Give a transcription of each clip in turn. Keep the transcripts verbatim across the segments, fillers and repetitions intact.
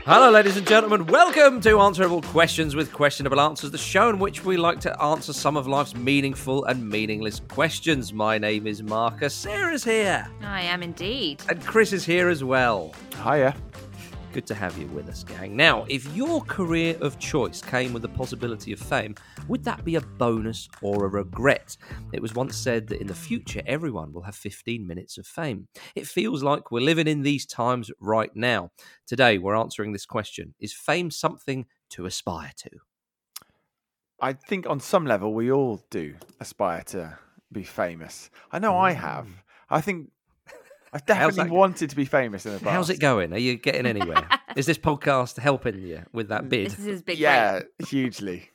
Hello, ladies and gentlemen. Welcome to Answerable Questions with Questionable Answers, the show in which we like to answer some of life's meaningful and meaningless questions. My name is Marcus. Sarah's here. I am indeed. And Chris is here as well. Hiya. Good to have you with us, gang. Now, if your career of choice came with the possibility of fame, would that be a bonus or a regret? It was once said that in the future, everyone will have fifteen minutes of fame. It feels like we're living in these times right now. Today, we're answering this question. Is fame something to aspire to? I think on some level we all do aspire to be famous. I know I have. I think I've definitely wanted to be famous in the past. How's it going? Are you getting anywhere? Is this podcast helping you with that bid? This is his big Yeah, break. hugely.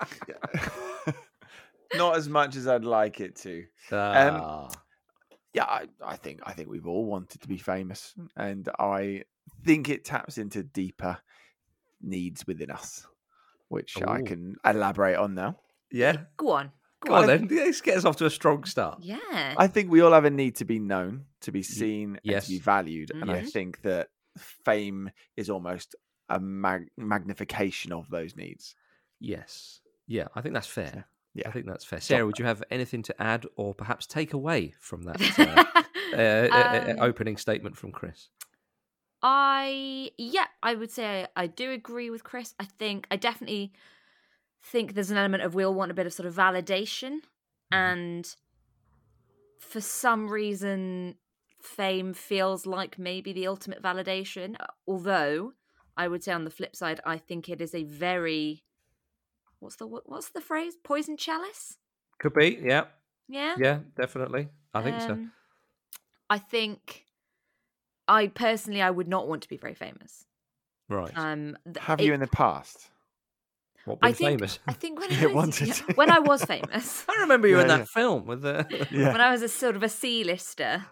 Not as much as I'd like it to. Ah. Um, yeah, I, I think I think we've all wanted to be famous, and I think it taps into deeper needs within us, which I Ooh. can elaborate on now. Yeah? Go on. Go, Go on on. then. Let's get us off to a strong start. Yeah. I think we all have a need to be known, to be seen, yes. and to be valued. And I Yes. think that fame is almost a mag- magnification of those needs. Yes. Yeah, I think that's fair. Yeah. I think that's fair. Sarah, would you have anything to add or perhaps take away from that uh, uh, uh, Um, opening statement from Chris? I, yeah, I would say I, I do agree with Chris. I think, I definitely think there's an element of we all want a bit of sort of validation. And for some reason, fame feels like maybe the ultimate validation. Although, I would say on the flip side, I think it is a very... What's the what's the phrase? Poison chalice? Could be, yeah. Yeah? Yeah, definitely. I think so. Um, I think I personally I would not want to be very famous. Right. Um, th- Have it- you in the past? what, been I think famous? I think when Yeah, I was, wanted yeah, to. when I was famous, I remember you in Yeah, that yeah. film with the... Yeah. when I was a sort of a C-lister.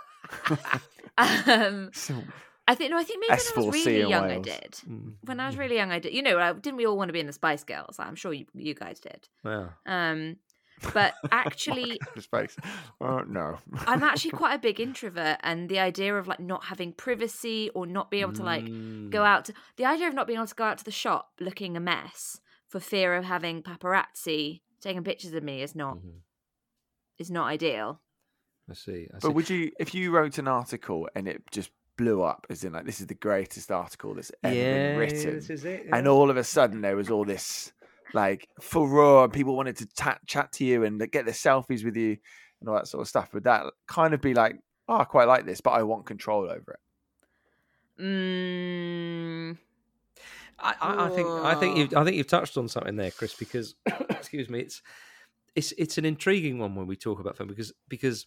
um, So- I think no, I think maybe when I S four was C really in young, I Wales. did. Mm, When I was really young, I did. You know, I- didn't we all want to be in the Spice Girls? I'm sure you, you guys did. yeah. Um, but actually, His face. Oh, no. I'm actually quite a big introvert, and the idea of like not having privacy or not being able to like Mm. go out to the idea of not being able to go out to the shop looking a mess for fear of having paparazzi taking pictures of me is not Mhm. is not ideal. I see. I see. But would you, if you wrote an article and it just blew up, as in like, this is the greatest article that's ever yeah, been written, this is it. and yeah. all of a sudden there was all this like furore and people wanted to ta- chat to you and get their selfies with you and all that sort of stuff, would that kind of be like, oh, I quite like this, but I want control over it? Mm, I, I, I think I think you've I think you've touched on something there, Chris. Because excuse me, it's it's it's an intriguing one when we talk about film because because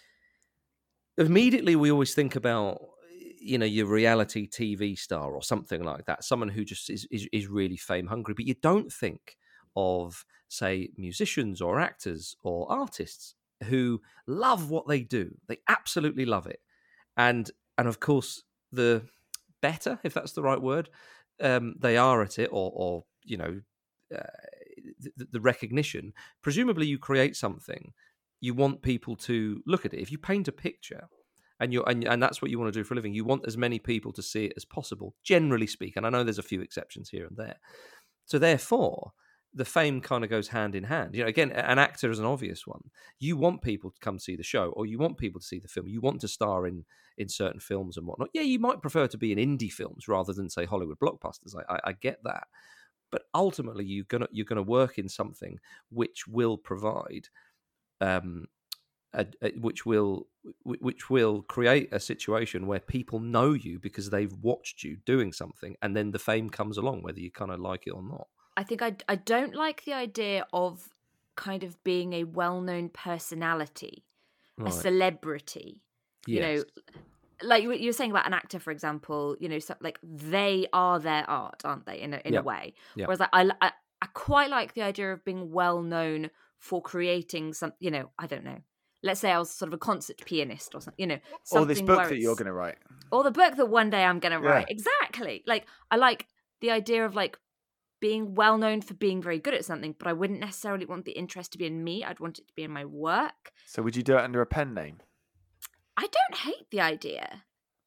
immediately we always think about you know your reality T V star or something like that, someone who just is is, is really fame hungry, but you don't think of say musicians or actors or artists who love what they do. They absolutely love it, and and of course the better, if that's the right word, um, they are at it, or, or you know, uh, the, the recognition. Presumably, you create something, you want people to look at it. If you paint a picture, and you and, and that's what you want to do for a living, you want as many people to see it as possible. Generally speaking, I know there's a few exceptions here and there. So therefore, the fame kind of goes hand in hand. You know, again, an actor is an obvious one. You want people to come see the show, or you want people to see the film. You want to star in in certain films and whatnot. Yeah, you might prefer to be in indie films rather than say Hollywood blockbusters. I, I, I get that, but ultimately, you're gonna you're gonna work in something which will provide, um, a, a, which will which will create a situation where people know you because they've watched you doing something, and then the fame comes along, whether you kind of like it or not. I think I I don't like the idea of kind of being a well-known personality, a Right. celebrity. You Yes. know, like you were saying about an actor, for example, you know, so, like they are their art, aren't they? In a, in Yeah. a way. Yeah. Whereas like, I, I I quite like the idea of being well known for creating some. You know, I don't know. Let's say I was sort of a concert pianist or something. You know, something Or this book where that you're it's- going to write. or the book that one day I'm going to Yeah. write. Exactly. Like I like the idea of like being well known for being very good at something, but I wouldn't necessarily want the interest to be in me. I'd want it to be in my work. So would you do it under a pen name? I don't hate the idea.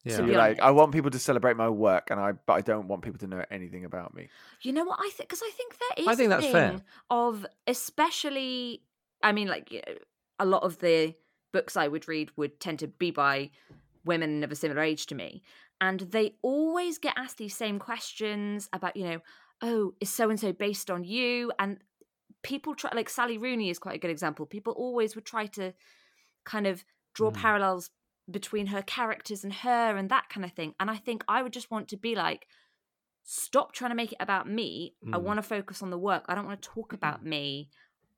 Yeah. To You're be like, honest. I want people to celebrate my work, and I but I don't want people to know anything about me. You know what I think? Because I think there is I think a that's thing fair. of, especially, I mean, like you know, a lot of the books I would read would tend to be by women of a similar age to me, and they always get asked these same questions about, you know, oh, is so and so based on you? And people try, like Sally Rooney is quite a good example. People always would try to kind of draw Mm. parallels between her characters and her and that kind of thing. And I think I would just want to be like, stop trying to make it about me. I Mm. want to focus on the work. I don't want to talk about me.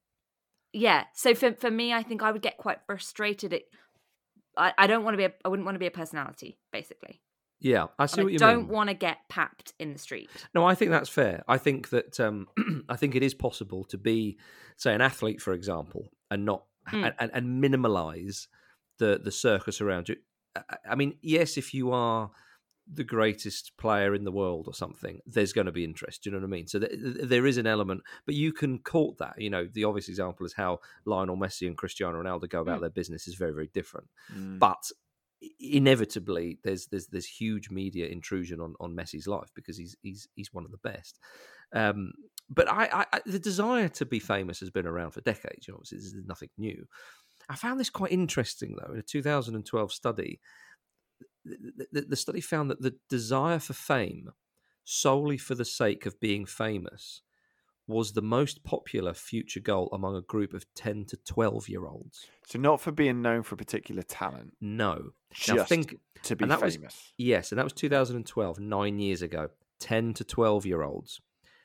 Yeah. So for for me, I think I would get quite frustrated. At, I, I don't want to be a, I wouldn't want to be a personality, basically. Yeah, I see And what I you don't mean. want to get papped in the street. No, I think that's fair. I think that um, I think it is possible to be, say, an athlete, for example, and not Mm. and, and minimalize the the circus around you. I- I mean, yes, if you are the greatest player in the world or something, there's going to be interest. Do you know what I mean? So th- th- there is an element, but you can court that. You know, the obvious example is how Lionel Messi and Cristiano Ronaldo go about Mm. their business is very, very different. Mm. But inevitably, there's there's there's huge media intrusion on, on Messi's life because he's he's he's one of the best. Um, but I, I the desire to be famous has been around for decades. You know, obviously this is nothing new. I found this quite interesting though. In a two thousand twelve study, the, the, the study found that the desire for fame solely for the sake of being famous was the most popular future goal among a group of ten to twelve year olds. So not for being known for a particular talent, No. just Now think, to be and that was- famous. yes, and that was two thousand twelve, nine years ago. ten to twelve year olds.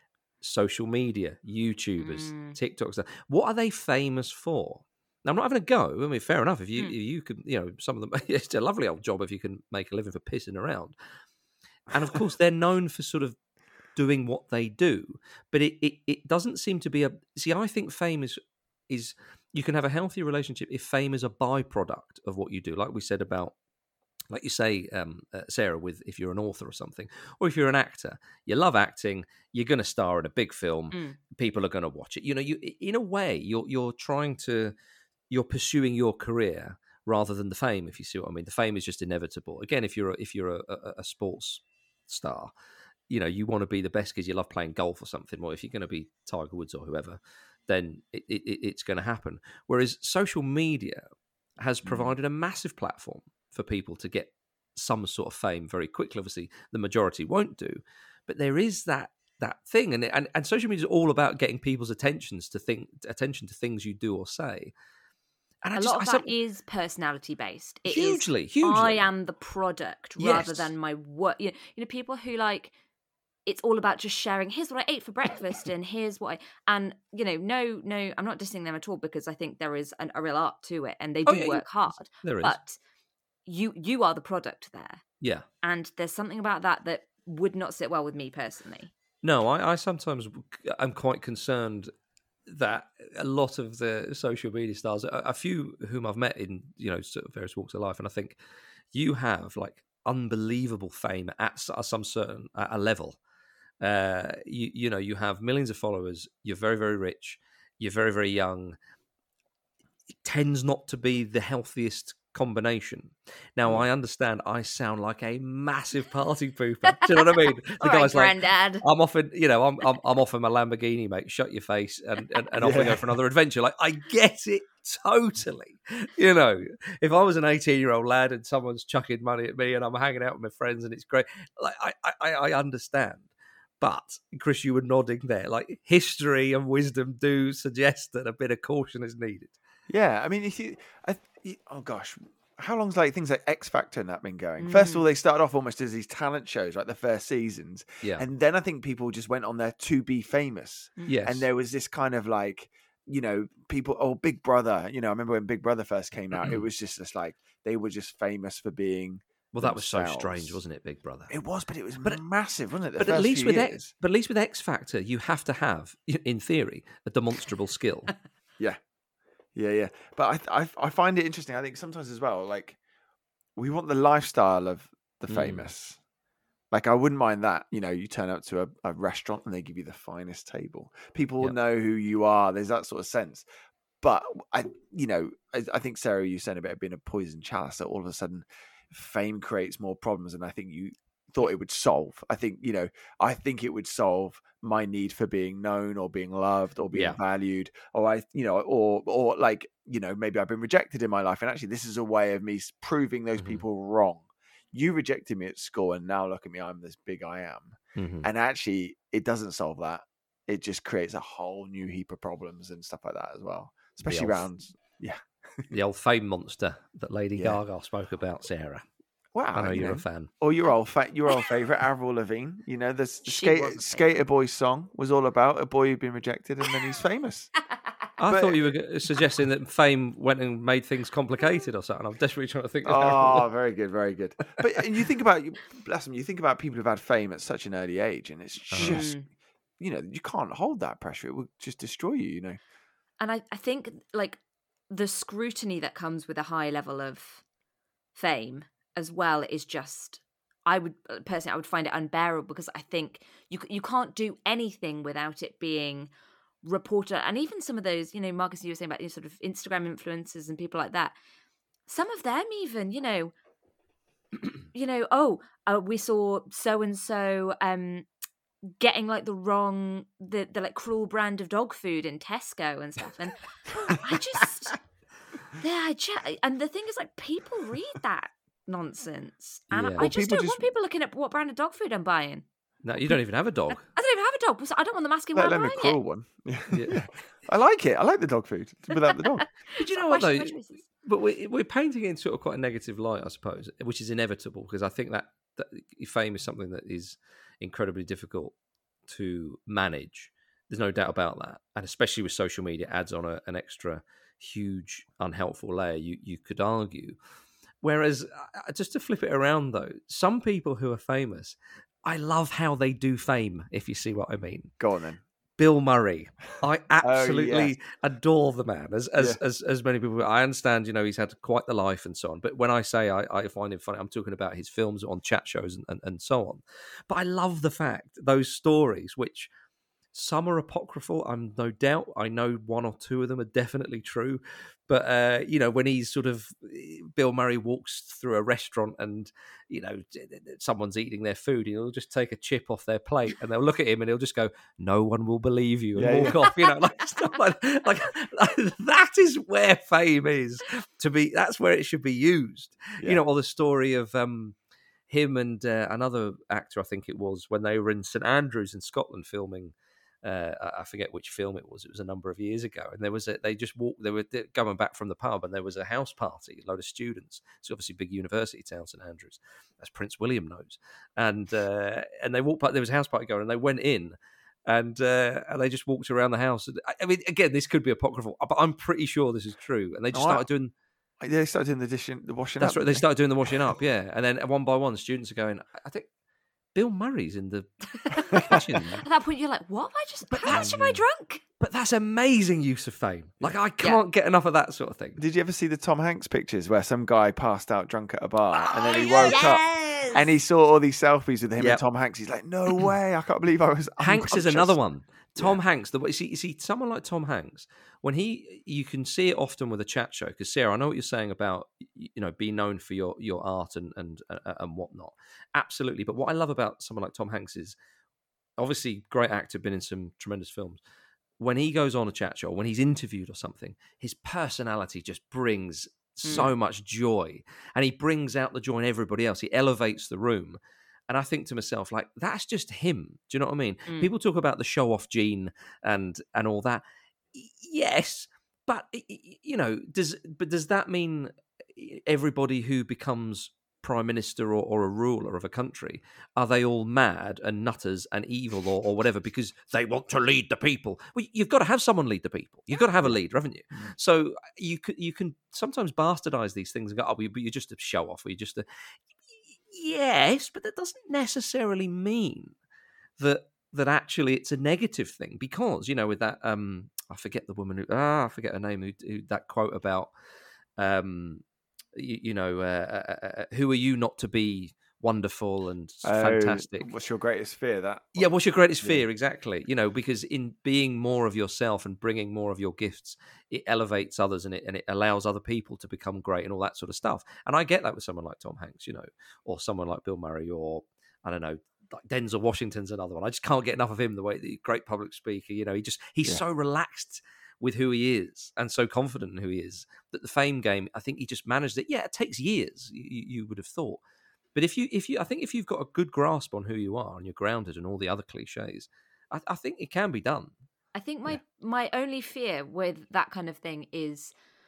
Social media, YouTubers, Mm. TikToks. What are they famous for? Now, I'm not having a go. I mean, fair enough. If you Mm. if you could, you know, some of them, it's a lovely old job if you can make a living for pissing around. And of course, they're known for sort of doing what they do, but it, it, it doesn't seem to be a. See, I think fame is is you can have a healthy relationship if fame is a byproduct of what you do, like we said about, like you say, um, uh, Sarah, with if you're an author or something, or if you're an actor, you love acting, you're going to star in a big film, Mm. people are going to watch it. You know, you in a way, you're you're trying to, you're pursuing your career rather than the fame. If you see what I mean, the fame is just inevitable. Again, if you're a, if you're a, a, a sports star, you know, you want to be the best because you love playing golf or something. Or if you're going to be Tiger Woods or whoever, then it, it, it's going to happen. Whereas social media has provided a massive platform for people to get some sort of fame very quickly. Obviously, the majority won't do, but there is that that thing, and and, and social media is all about getting people's attentions to think attention to things you do or say. And I A just, lot of I that some- is personality based. It is, hugely, hugely. I am the product rather Yes. than my work. You know, you know, people who like, it's all about just sharing. Here's what I ate for breakfast, and here's what I and you know, no, no, I'm not dissing them at all because I think there is an, a real art to it, and they Oh, do yeah, work hard. there is. But you, you are the product there, Yeah. and there's something about that that would not sit well with me personally. No, I, I sometimes am quite concerned that a lot of the social media stars, a, a few whom I've met in, you know, sort of various walks of life, and I think you have like unbelievable fame at s- at some certain at a level. Uh, you you know, you have millions of followers. You're very very rich. You're very very young. It tends not to be the healthiest combination. Now, I understand I sound like a massive party pooper. Do you know what I mean? The All right, guy's like, Grandad. I'm offering, you know, I'm I'm, I'm offering my Lamborghini, mate. Shut your face, and and, and off we Yeah. go for another adventure. Like, I get it totally. You know, if I was an eighteen year old lad and someone's chucking money at me and I'm hanging out with my friends and it's great, like I I, I understand. But Chris, you were nodding there. Like, history and wisdom do suggest that a bit of caution is needed. Yeah, I mean, if you, I, you oh gosh, how long's like things like X Factor and that been going? First of all, they started off almost as these talent shows, like the first seasons, Yeah. and then I think people just went on there to be famous, Yes. and there was this kind of like, you know, people, oh, Big Brother, you know, I remember when Big Brother first came out, it was just this like they were just famous for being. Well, that was so themselves. strange, wasn't it, Big Brother? It was, but it was But it- massive, wasn't it? The But at first least few with years. X, but at least with X Factor, you have to have, in theory, a demonstrable skill. Yeah, yeah, yeah. But I, I, I find it interesting. I think sometimes as well, like we want the lifestyle of the Mm. famous. Like I wouldn't mind that. You know, you turn up to a, a restaurant and they give you the finest table. People will Yep. know who you are. There's that sort of sense. But I, you know, I, I think Sarah, you said about it being a poison chalice. That all of a sudden, fame creates more problems than I think you thought it would solve. I think, you know, I think it would solve my need for being known or being loved or being Yeah. valued, or I, you know, or or like, you know, maybe I've been rejected in my life, and actually this is a way of me proving those Mhm. people wrong. You rejected me at school, and now look at me, I'm this big I am. Mhm. And actually, it doesn't solve that. It just creates a whole new heap of problems and stuff like that as well, especially old- around, yeah. The old fame monster that Lady Yeah. Gaga spoke about, Sarah. Wow, I know you you're know. a fan. Or your old fa- your old favorite, Avril Lavigne. You know, the, the She skate, was my Skater favourite. Boy song was all about a boy who'd been rejected, and then he's famous. I But- thought you were g- suggesting that fame went and made things complicated or something. I'm desperately trying to think. Of Oh, very good, very good. But and you think about, bless them, you think about people who've had fame at such an early age, and it's just, Mm. you know, you can't hold that pressure. It will just destroy you, you know. And I, I think like the scrutiny that comes with a high level of fame as well is just, I would personally I would find it unbearable, because I think you you can't do anything without it being reported. And even some of those, you know, Marcus, you were saying about, you know, sort of Instagram influencers and people like that, some of them even, you know, you know, oh, uh, we saw so and so um getting like the wrong the the like cruel brand of dog food in Tesco and stuff, and I just yeah, I just, and the thing is, like, people read that nonsense, and Yeah. I, Well, I just people don't just- want people looking at what brand of dog food I'm buying. No, you don't even have a I, dog. I don't even have a dog, so I don't want them asking why Let I'm alone a buying cruel it. one. Yeah. I like it. I like the dog food without the dog. But you Stop know what, though? questioning my choices. But we're, we're painting it in sort of quite a negative light, I suppose, which is inevitable, because I think that, that fame is something that is incredibly difficult to manage. There's no doubt about that. And especially with social media, adds on a, an extra huge unhelpful layer, you, you could argue. Whereas, uh, just to flip it around, though, some people who are famous, I love how they do fame, if you see what I mean. Go on then. Bill Murray. I absolutely yes. adore the man. As as, Yeah. as as many people, I understand, you know, he's had quite the life and so on. But when I say I, I find him funny, I'm talking about his films on chat shows and, and, and so on. But I love the fact, those stories, which some are apocryphal, I'm no doubt. I know one or two of them are definitely true. But, uh, you know, when he's sort of, Bill Murray walks through a restaurant and, you know, someone's eating their food, he'll just take a chip off their plate and they'll look at him and he'll just go, "No one will believe you," and Yeah, walk off, you know, like stuff like, like that is where fame is to be. That's where it should be used. Yeah. You know, or the story of um, him and uh, another actor, I think it was, when they were in St Andrews in Scotland filming. Uh, I forget which film it was. It was a number of years ago, and there was a. They just walked. They were going back from the pub, and there was a house party. A load of students. It's obviously a big university town, St Andrews, as Prince William knows. And uh, and they walked back. There was a house party going, and they went in, and uh, and they just walked around the house. I mean, again, this could be apocryphal, but I'm pretty sure this is true. And they just Oh, I- started doing. Yeah, they started doing the dishing, the washing That's up. right. didn't They started doing the washing up, yeah. And then one by one, students are going, I think Bill Murray's in the kitchen. At that point, you're like, what? Have I just, But how much have I drunk? But that's amazing use of fame. Like, I can't get enough of that sort of thing. Did you ever see the Tom Hanks pictures where some guy passed out drunk at a bar and then he Oh, woke up Yes! and he saw all these selfies with him Yep. and Tom Hanks? He's like, "No way! I can't believe I was." Hanks is unconscious." another one. Tom Yeah. Hanks, the way you see, you see someone like Tom Hanks, when he, you can see it often with a chat show. Because Sarah, I know what you're saying about, you know, being known for your your art and and uh, and whatnot. Absolutely. But what I love about someone like Tom Hanks is, obviously, great actor, been in some tremendous films. When he goes on a chat show, when he's interviewed or something, his personality just brings so much joy, and he brings out the joy in everybody else. He elevates the room. And I think to myself, like, that's just him. Do you know what I mean? Mm. People talk about the show-off gene and and all that. Y- Yes, but y- y- you know, does but does that mean everybody who becomes prime minister or, or a ruler of a country, are they all mad and nutters and evil or, or whatever because they want to lead the people? Well, you've got to have someone lead the people. You've got to have a leader, haven't you? Mm. So you can you can sometimes bastardize these things and go, oh, but you're just a show-off, or you're just a... Yes, but that doesn't necessarily mean that that actually it's a negative thing, because, you know, with that, um, I forget the woman who, ah, I forget her name, who, who that quote about, um, you, you know, uh, uh, uh, who are you not to be wonderful and Oh, fantastic. What's your greatest fear? That Yeah, what's your greatest Yeah. fear? Exactly. You know, because in being more of yourself and bringing more of your gifts, it elevates others and it and it allows other people to become great and all that sort of stuff. And I get that with someone like Tom Hanks, you know, or someone like Bill Murray, or I don't know, like Denzel Washington's another one. I just can't get enough of him. The way the great public speaker, you know, he just he's Yeah. so relaxed with who he is and so confident in who he is that the fame game, I think he just managed it. Yeah, it takes years. You, you would have thought. But if you, if you, I think if you've got a good grasp on who you are and you're grounded and all the other cliches, I, I think it can be done. I think my Yeah. my only fear with that kind of thing is,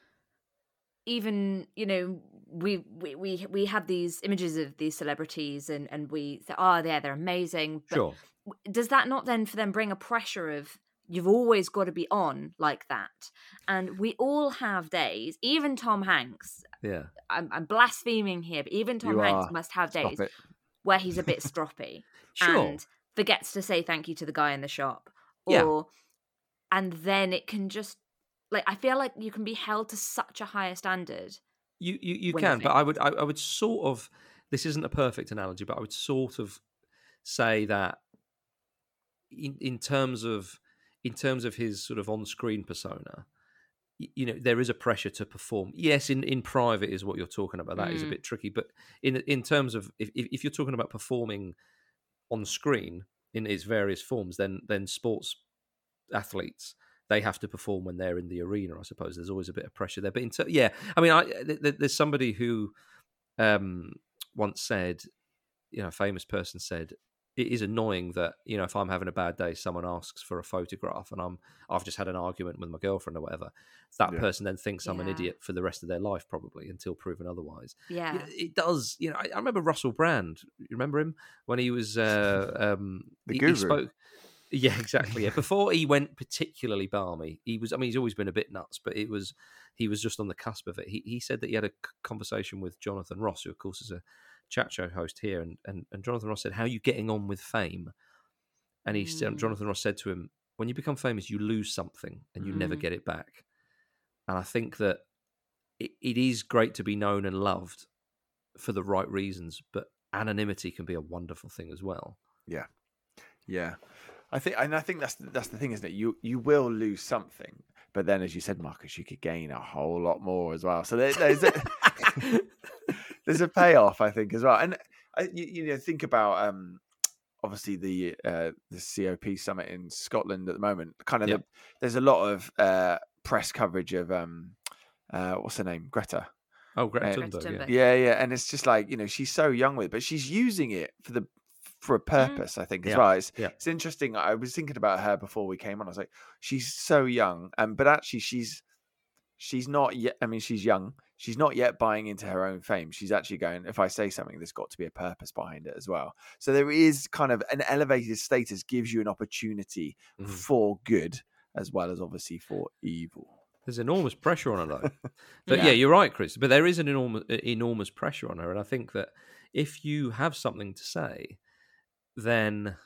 even, you know, we we we, we have these images of these celebrities and and we say, oh, yeah, they're amazing. But Sure. does that not then for them bring a pressure of you've always got to be on like that? And we all have days, even Tom Hanks. Yeah. I'm, I'm blaspheming here, but even Tom You Hanks are. must have Stop days it. where he's a bit stroppy Sure. and forgets to say thank you to the guy in the shop. Yeah. Or and then it can just, like, I feel like you can be held to such a higher standard. You you, you when you're can, but I would I, I would sort of, this isn't a perfect analogy, but I would sort of say that in in terms of in terms of his sort of on-screen persona, y- you know, there is a pressure to perform. Yes, in, in private is what you're talking about. That is a Mm. bit tricky, but in in terms of if if if you're talking about performing on screen in its various forms, then then sports athletes, they have to perform when they're in the arena. I suppose there's always a bit of pressure there. But in ter- yeah, I mean, I th- th- there's somebody who um, once said, you know, a famous person said, it is annoying that, you know, if I'm having a bad day, someone asks for a photograph and I'm I've just had an argument with my girlfriend or whatever. That Yeah. person then thinks I'm an Yeah. idiot for the rest of their life, probably, until proven otherwise. Yeah. You know, it does. You know, I, I remember Russell Brand. You remember him when he was uh, um, The he, guru. he spoke. Yeah, exactly. Yeah, before he went particularly balmy, he was. I mean, he's always been a bit nuts, but it was he was just on the cusp of it. He he said that he had a c- conversation with Jonathan Ross, who of course is a chat show host here, and and, and Jonathan Ross said, "How are you getting on with fame?" And he said, Mm. Jonathan Ross said to him, "When you become famous, you lose something and you never Mm. get it back." And I think that it, it is great to be known and loved for the right reasons, but anonymity can be a wonderful thing as well. Yeah, yeah. I think, and I think that's that's the thing, isn't it? You you will lose something, but then, as you said, Marcus, you could gain a whole lot more as well. So there, there's a, there's a payoff, I think, as well. And I, you, you know, think about um, obviously the uh, the C O P summit in Scotland at the moment. Kind of, Yeah. the, there's a lot of uh, press coverage of um, uh, what's her name, Greta. Oh, Greta Uh, Thunberg, Greta yeah. Thunberg. Yeah, yeah, and it's just like, you know, she's so young with it, but she's using it for the for a purpose, I think, as Yeah, well. It's yeah. it's interesting. I was thinking about her before we came on. I was like, she's so young, um, but actually, she's she's not yet. I mean, she's young. She's not yet buying into her own fame. She's actually going, if I say something, there's got to be a purpose behind it as well. So there is kind of an elevated status gives you an opportunity Mhm. for good as well as obviously for evil. There's enormous pressure on her, though. But Yeah. yeah, you're right, Chris. But there is an enormous, enormous pressure on her, and I think that if you have something to say, then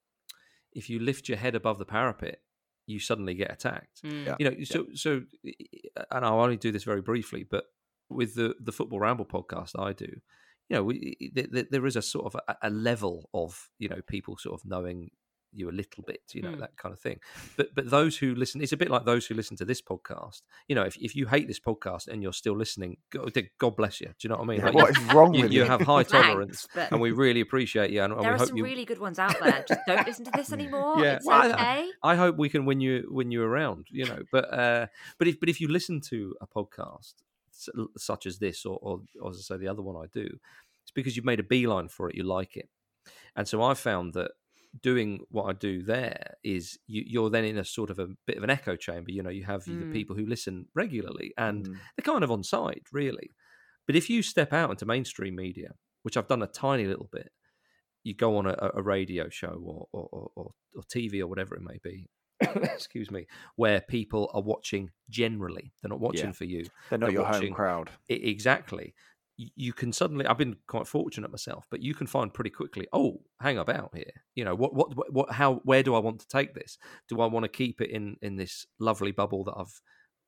if you lift your head above the parapet, you suddenly get attacked. Mm. Yeah. You know, so so, and I'll only do this very briefly, but with the the Football Ramble podcast I do, you know, we, there, there is a sort of a, a level of, you know, people sort of knowing you a little bit, you know, Hmm. that kind of thing. But but those who listen, it's a bit like those who listen to this podcast. You know, if if you hate this podcast and you're still listening, God, God bless you. Do you know what I mean? Yeah, Like, what you, is wrong you, with you you? have high Thanks, tolerance, but and we really appreciate you. And, and there we are hope some you. really good ones out there. Just don't listen to this anymore. Yeah, It's well, I- okay. I hope we can win you win you around, you know. But uh, but if but if you listen to a podcast s- such as this, or, or, or as I say, the other one I do, it's because you've made a beeline for it. You like it, and so I found that doing what I do there is you, you're then in a sort of a bit of an echo chamber. You know, you have the Mm. people who listen regularly, and Mm. they're kind of on side, really. But if you step out into mainstream media, which I've done a tiny little bit, you go on a, a radio show or or, or or T V or whatever it may be, excuse me, where people are watching generally. They're not watching Yeah. for you. They're not They're your watching- home crowd. I- exactly. You, you can suddenly, I've been quite fortunate myself, but you can find pretty quickly, oh, hang about here. You know, what, what, what, what how, where do I want to take this? Do I want to keep it in, in this lovely bubble that I've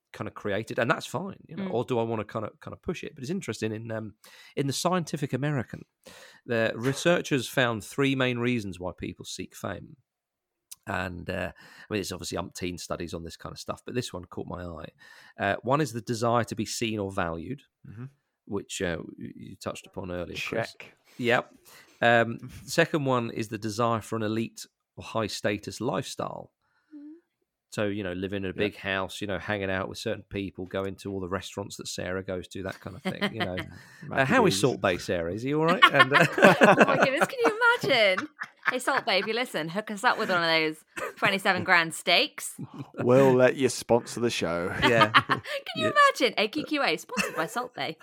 kind of created, and that's fine, you know. Mm. Or do I want to kind of kind of push it? But it's interesting in um, in the Scientific American, the researchers found three main reasons why people seek fame. And uh, I mean, there's obviously umpteen studies on this kind of stuff, but this one caught my eye. Uh, one is the desire to be seen or valued, mm-hmm. which uh, you touched upon earlier. Chris. Check. Yep. Um, second one is the desire for an elite or high status lifestyle. So, you know, living in a big yeah. house, you know, hanging out with certain people, going to all the restaurants that Sarah goes to, that kind of thing, you know. uh, how is Salt Bay, Sarah? Is he all right? And, uh... oh, my goodness, can you imagine? Hey, Salt Bay, if you listen, hook us up with one of those twenty-seven grand steaks. We'll let you sponsor the show. Yeah. Can you yeah. imagine? A Q Q A, sponsored by Salt Bay.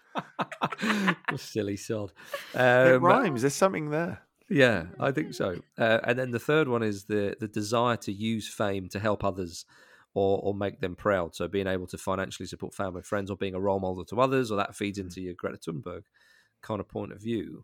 Silly sod. Um, it rhymes. There's something there. Yeah, I think so. Uh, and then the third one is the the desire to use fame to help others or or make them proud. So being able to financially support family and friends, or being a role model to others, or that feeds into your Greta Thunberg kind of point of view.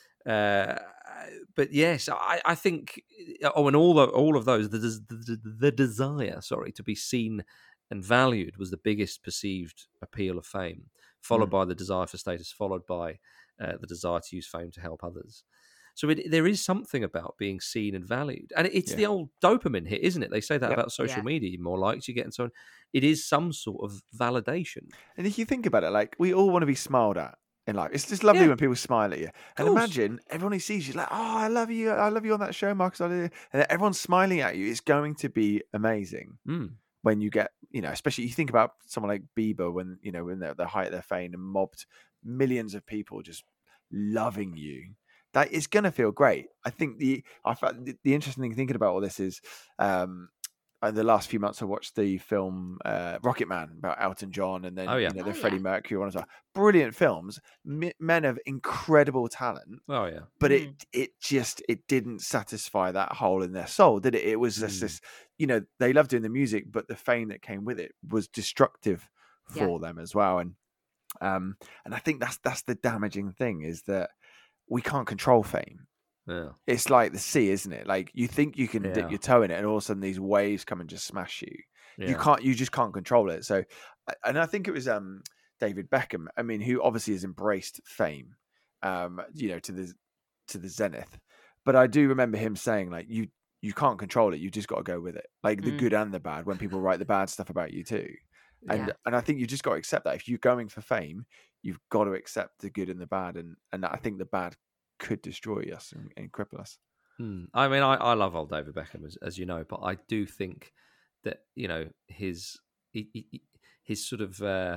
Uh, but yes, I, I think, oh, and all of, all of those, the, the, the desire, sorry, to be seen and valued was the biggest perceived appeal of fame, followed mm. by the desire for status, followed by uh, the desire to use fame to help others. So it, there is something about being seen and valued. And it's yeah. the old dopamine hit, isn't it? They say that yep. about social yeah. media. More likes you get and so on. It is some sort of validation. And if you think about it, like, we all want to be smiled at in life. It's just lovely yeah. when people smile at you. And imagine everyone who sees you like, oh, I love you. I love you on that show, Marcus. And everyone's smiling at you. It's going to be amazing. Mm. When you get, you know, especially you think about someone like Bieber when, you know, when they're at the height of their fame and mobbed millions of people just loving you. That is going to feel great. I think the I found the, the interesting thing thinking about all this is um, in the last few months I watched the film uh, Rocket Man about Elton John and then oh, yeah. you know the oh, Freddie yeah. Mercury one as well. Brilliant films, M- men of incredible talent. Oh yeah, but mm. it it just it didn't satisfy that hole in their soul, did it? It was just mm. this, you know, they loved doing the music, but the fame that came with it was destructive for yeah. them as well. And um and I think that's that's the damaging thing is that. We can't control fame. Yeah. It's like the sea, isn't it? Like you think you can yeah. dip your toe in it and all of a sudden these waves come and just smash you. Yeah. You can't, you just can't control it. So, and I think it was um, David Beckham, I mean, who obviously has embraced fame, um, you know, to the, to the zenith. But I do remember him saying like, you, you can't control it. You just got to go with it. Like the mm. good and the bad when people write the bad stuff about you too. And, yeah. and I think you just got to accept that if you're going for fame, you've got to accept the good and the bad, and, and I think the bad could destroy us and, and cripple us. Hmm. I mean, I, I love old David Beckham, as, as you know, but I do think that, you know, his he, he, his sort of uh,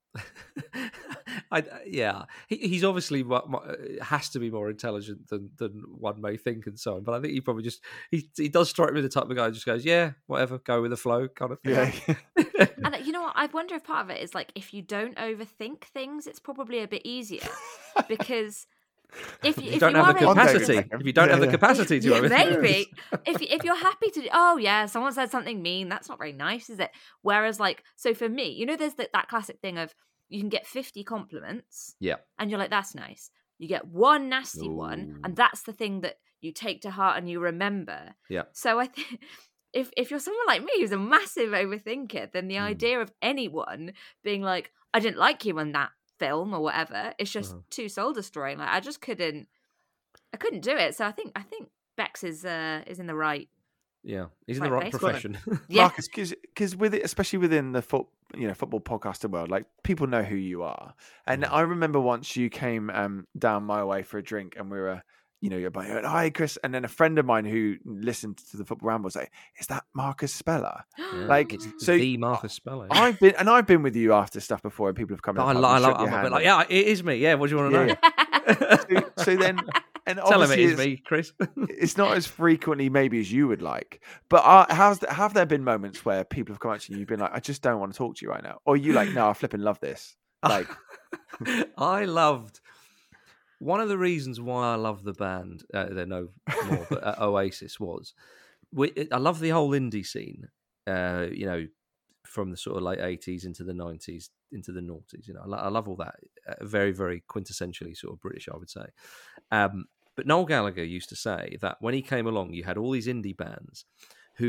I, yeah, he, he's obviously has to be more intelligent than, than one may think and so on. But I think he probably just he he does strike me the type of guy who just goes, yeah, whatever, go with the flow kind of thing. Yeah. And you know what? I wonder if part of it is like if you don't overthink things, it's probably a bit easier because. If you, you if don't you have the are capacity, able... if you don't yeah, have the yeah. capacity to, yeah, overthink maybe if if you're happy to, oh yeah, someone said something mean, that's not very nice, is it? Whereas, like, so for me, you know, there's the, that classic thing of you can get fifty compliments, yeah, and you're like, that's nice. You get one nasty Ooh. one, and that's the thing that you take to heart and you remember. Yeah. So I think. If if you're someone like me who's a massive overthinker, then the mm. idea of anyone being like, I didn't like you in that film or whatever, it's just uh-huh. too soul destroying. Like I just couldn't, I couldn't do it. So I think I think Bex is uh, is in the right. Yeah, he's in right the right place. profession. Yeah, Marcus, because with it, especially within the foot, you know, football podcasting world, like people know who you are. And mm. I remember once you came um, down my way for a drink, and we were. You know, you're like, hi, Chris. And then a friend of mine who listened to the Football Ramble was like, is that Marcus Speller? Yeah, like, so the Marcus Speller. Yeah. I've been, and I've been with you after stuff before, and people have come in. I, lo- I love I'm a bit like, yeah, it is me. Yeah, what do you want to know? Yeah. so, so then, and tell him it is it's, me, Chris. It's not as frequently maybe as you would like, but are, how's the, have there been moments where people have come up to you and you've been like, I just don't want to talk to you right now? Or you like, no, I flipping love this. Like, I loved. One of the reasons why I love the band, uh, they're no more, but uh, Oasis was, we, I love the whole indie scene, uh, you know, from the sort of late eighties into the nineties, into the noughties, you know, I, lo- I love all that. Uh, very, very quintessentially sort of British, I would say. Um, but Noel Gallagher used to say that when he came along, you had all these indie bands who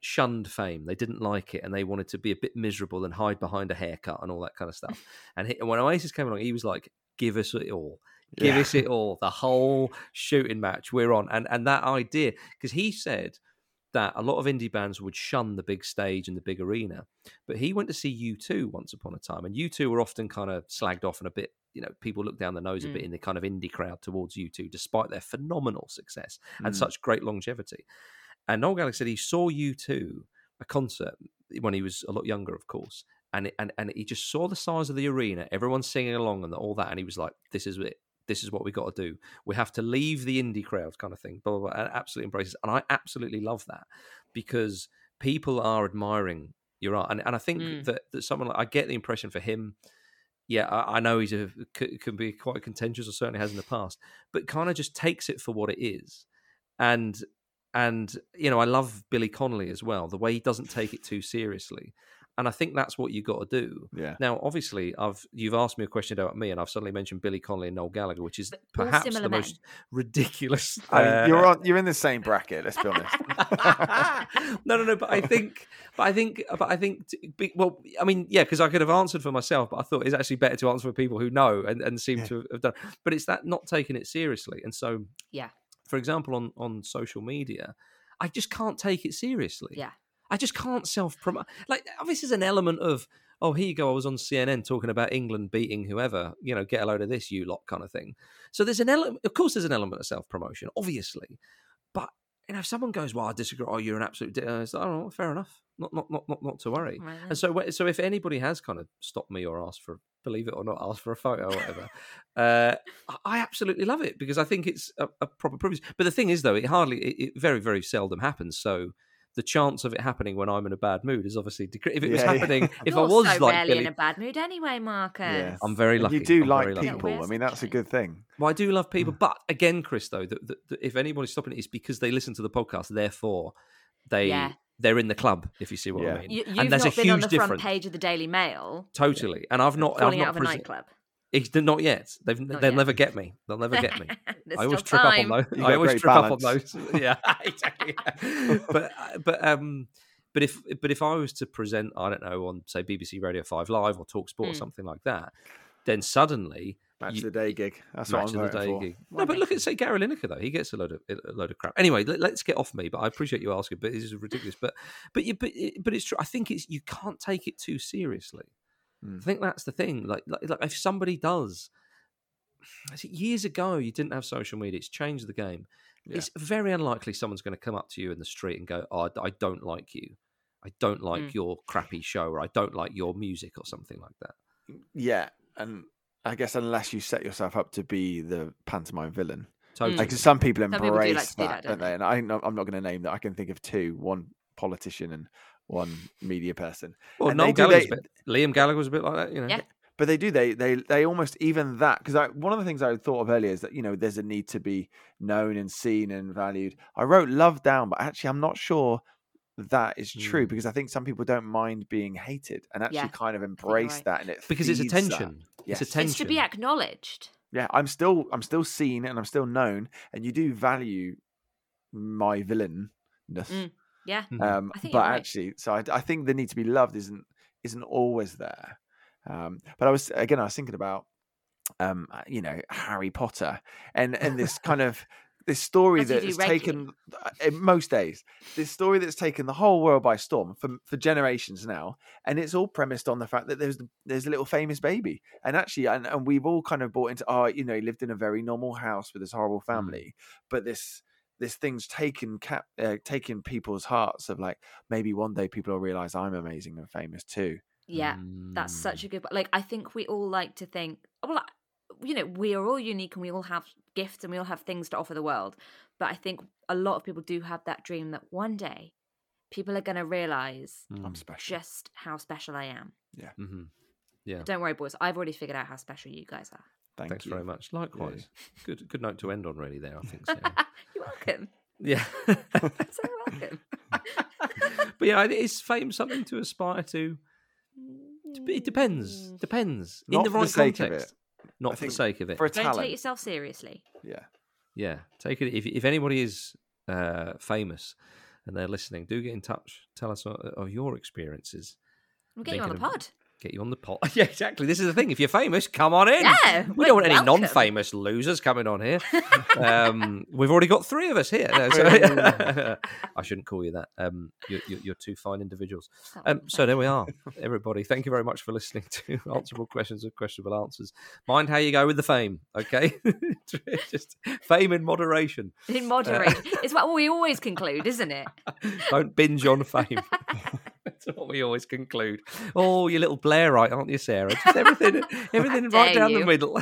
shunned fame. They didn't like it, and they wanted to be a bit miserable and hide behind a haircut and all that kind of stuff. And he, when Oasis came along, he was like, "Give us it all, give Yeah. us it all, the whole shooting match we're on." And and that idea, because he said that a lot of indie bands would shun the big stage and the big arena, but he went to see U two once upon a time, and U two were often kind of slagged off and a bit, you know, people look down the nose a Mm. bit in the kind of indie crowd towards U two, despite their phenomenal success and Mm. such great longevity. And Noel Gallagher said he saw U two, a concert, when he was a lot younger, of course, and it, and and he just saw the size of the arena, everyone singing along and all that, and he was like, "This is it. This is what we got to do. We have to leave the indie crowd," kind of thing. Blah blah blah. And absolutely embraces, and I absolutely love that because people are admiring your art, and and I think Mm. that that someone like, I get the impression for him. Yeah, I, I know he's a c- can be quite contentious, or certainly has in the past, but kind of just takes it for what it is, and. And, you know, I love Billy Connolly as well, the way he doesn't take it too seriously. And I think that's what you got to do. Yeah. Now, obviously, I've you've asked me a question about me, and I've suddenly mentioned Billy Connolly and Noel Gallagher, which is But all perhaps similar the men. most ridiculous. I mean, uh, you're on. You're in the same bracket. Let's be honest. no, no, no. But I think, but I think, but I think. t- be- Well, I mean, yeah, because I could have answered for myself, but I thought it's actually better to answer for people who know and, and seem Yeah. to have done. But it's that not taking it seriously, and so, Yeah. for example, on on social media, I just can't take it seriously. Yeah. I just can't self promote. Like, obviously, there's an element of, oh, here you go. I was on C N N talking about England beating whoever, you know, get a load of this, you lot, kind of thing. So there's an element, of course, there's an element of self promotion, obviously. But, you know, if someone goes, well, I disagree, oh, you're an absolute, di-, uh, it's like, oh, fair enough. Not, not, not, not, not to worry. Right then. And so, wh- so if anybody has kind of stopped me or asked for, believe it or not, asked for a photo or whatever, uh, I- I absolutely love it because I think it's a, a proper privilege. But the thing is, though, it hardly, it, it very, very seldom happens. So the chance of it happening when I'm in a bad mood is obviously decreased. If it was Yeah, yeah. happening, if You're I was so like rarely Billy, in a bad mood anyway, Marcus. Yeah. I'm very And lucky. you do I'm like very lucky. people. I mean, that's a good thing. Well, I do love people, but again, Chris, though, that, that, that if anybody's stopping it, it's because they listen to the podcast. Therefore, they Yeah. they're in the club. If you see what Yeah. I mean. You, and you've there's not a been huge on the front difference. page of the Daily Mail Totally, and I've not. I've falling not out of a presen- nightclub. It's not yet. They've, Not they'll yet. never get me. They'll never get me. There's I always still trip time. up on You those. got I always great trip up balance. on those. Yeah, exactly. Yeah. But but um, but if but if I was to present, I don't know, on say B B C Radio Five Live or Talk Sport or Mm. something like that, then suddenly Match you- of the day gig. That's match what I'm of the day voting for. gig. No, but look at say Gary Lineker though. He gets a load of a load of crap. Anyway, let, let's get off me. But I appreciate you asking. But this is ridiculous. But but you but it- but it's true. I think it's you can't take it too seriously. Mm. I think that's the thing. Like, like like if somebody does, I think years ago you didn't have social media. It's changed the game. Yeah. It's very unlikely someone's going to come up to you in the street and go, "Oh, I don't like you. I don't like Mm. your crappy show, or I don't like your music, or something like that." Yeah, and I guess unless you set yourself up to be the pantomime villain, Totally. like 'cause some people Some people do embrace like to do that, that, don't don't they? And I, I'm not going to name that. I can think of two: one politician and one media person. well, and Noel they do- Gallagher's they- a bit, Liam Gallagher was a bit like that, you know. Yeah. But they do. They they they almost even that because I, one of the things I thought of earlier is that you know there's a need to be known and seen and valued. I wrote love down, but actually I'm not sure that is true Mm. because I think some people don't mind being hated and actually Yeah, kind of you're embrace right. that and it Because it's feeds that. attention. Yes. It's attention. It's to be acknowledged. Yeah, I'm still I'm still seen and I'm still known, and you do value my villainness. Mm. Yeah. Mhm. Um, I think but you're right. actually, so I, I think the need to be loved isn't isn't always there. Um, but I was again, I was thinking about um, you know Harry Potter and and this kind of this story As you that do has regularly. taken uh, in most days this story that's taken the whole world by storm for for generations now, and it's all premised on the fact that there's there's a little famous baby, and actually, and, and we've all kind of bought into oh, you know, he lived in a very normal house with this horrible family, but this. This thing's taken cap, uh, taken people's hearts of like maybe one day people will realize I'm amazing and famous too. Yeah. That's such a good. Like, I think we all like to think, well, you know, we are all unique and we all have gifts and we all have things to offer the world. But I think a lot of people do have that dream that one day people are going to realize Mm. I'm special. just how special I am. Mm-hmm. Yeah. Don't worry, boys. I've already figured out how special you guys are. Thank Thanks you. very much. Likewise. Good good note to end on, really, there, I think. So. You're welcome. Yeah. So welcome. But yeah, is fame something to aspire to? It depends. Depends. Not In the for the right sake of context. it. Not I for the think sake of it. For a Don't talent. take yourself seriously. Yeah. Yeah. Take it if if anybody is uh, famous, and they're listening, do get in touch. Tell us of, of your experiences. We'll get you on the Thinking of- pod. Get you on the pot. Yeah, exactly. This is the thing. If you're famous, come on in. Yeah, we we're don't want any welcome. non-famous losers coming on here. um, we've already got three of us here. No, so, I shouldn't call you that. Um, you're, you're, you're two fine individuals. Um, so there we are, everybody. Thank you very much for listening to Answerable Questions with Questionable Answers. Mind how you go with the fame, okay? Just fame in moderation. In moderation. It's what we always conclude, isn't it? Don't binge on fame. That's what we always conclude. Oh, you little Blairite, aren't you, Sarah? Just everything, everything How right dare down you. the middle.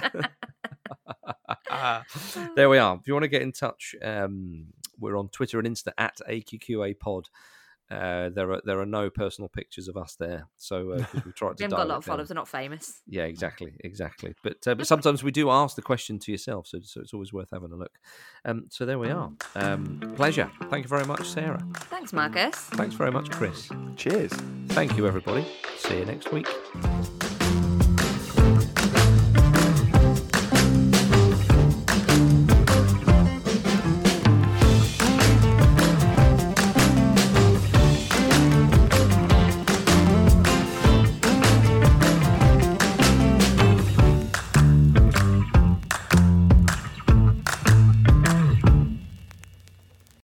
There we are. If you want to get in touch, um, we're on Twitter and Insta at A Q Q A Pod. Uh, there are there are no personal pictures of us there, so uh, 'cause we tried to. We haven't got a lot dial of it down. followers. We're not famous. Yeah, exactly, exactly. But uh, but sometimes we do ask the question to yourself, so, so it's always worth having a look. Um, so there we are. Um, pleasure. Thank you very much, Sarah. Thanks, Marcus. Thanks very much, Chris. Cheers. Thank you, everybody. See you next week.